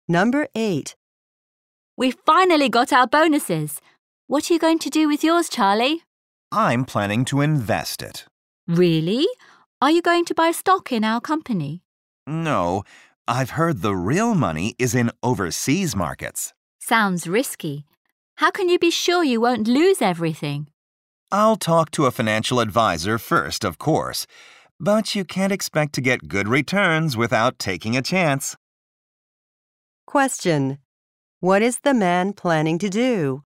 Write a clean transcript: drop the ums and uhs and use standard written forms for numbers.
Number 8. We finally got our bonuses. What are you going to do with yours, Charlie? I'm planning to invest it. Really? Are you going to buy stock in our company? No, I've heard the real money is in overseas markets. Sounds risky. How can you be sure you won't lose everything? I'll talk to a financial advisor first, of course, but you can't expect to get good returns without taking a chance. Question. What is the man planning to do?